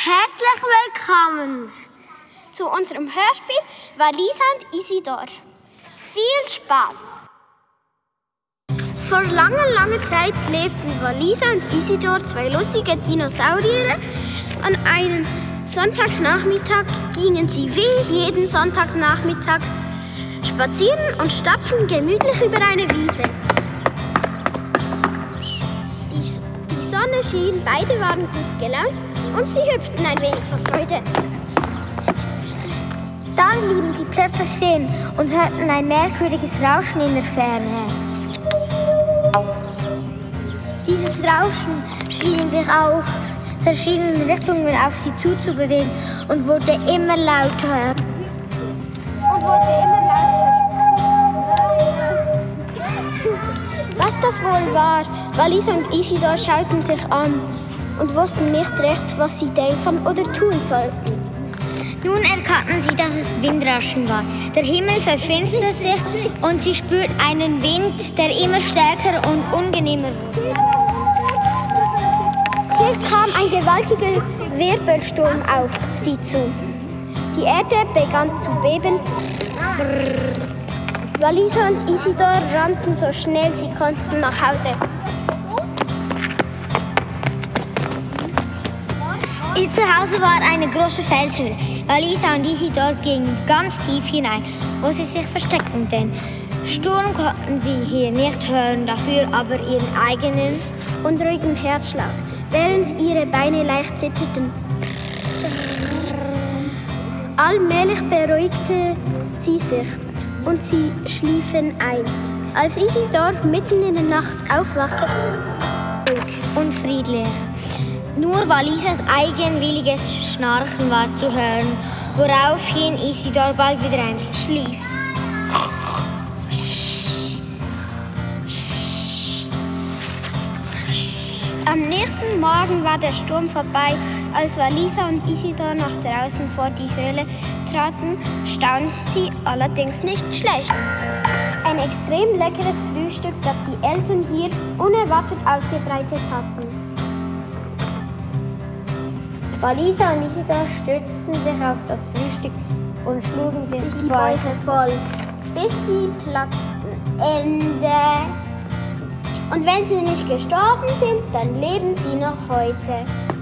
Herzlich willkommen zu unserem Hörspiel Walisa und Isidor. Viel Spaß! Vor langer Zeit lebten Walisa und Isidor, zwei lustige Dinosaurier. An einem Sonntagsnachmittag gingen sie wie jeden Sonntagnachmittag spazieren und stapften gemütlich über eine Wiese. Die Sonne schien, beide waren gut gelaunt und sie hüpften ein wenig vor Freude. Dann blieben sie plötzlich stehen und hörten ein merkwürdiges Rauschen in der Ferne. Dieses Rauschen schien sich aus verschiedenen Richtungen auf sie zuzubewegen und wurde immer lauter. Was das wohl war, Walisa und Isidor schauten sich an und wussten nicht recht, was sie denken oder tun sollten. Nun erkannten sie, dass es Windrauschen war. Der Himmel verfinsterte sich und sie spürten einen Wind, der immer stärker und unangenehmer wurde. Hier kam ein gewaltiger Wirbelsturm auf sie zu. Die Erde begann zu beben. Walisa und Isidor rannten so schnell sie konnten nach Hause. Zu Hause war eine große Felshöhle. Walisa und Isidor gingen ganz tief hinein, wo sie sich versteckten, denn Sturm konnten sie hier nicht hören, dafür aber ihren eigenen unruhigen Herzschlag, während ihre Beine leicht zitterten. Allmählich beruhigte sie sich und sie schliefen ein. Als Isidor mitten in der Nacht aufwachte, ruhig und friedlich. Nur Walisas eigenwilliges Schnarchen war zu hören, woraufhin Isidor bald wieder einschlief. Am nächsten Morgen war der Sturm vorbei. Als Walisa und Isidor nach draußen vor die Höhle traten, staunten sie allerdings nicht schlecht. Ein extrem leckeres Frühstück, das die Eltern hier unerwartet ausgebreitet hatten. Walisa und Isidor stürzten sich auf das Frühstück und schlugen sich die Bäuche voll, bis sie platzten. Ende. Und wenn sie nicht gestorben sind, dann leben sie noch heute.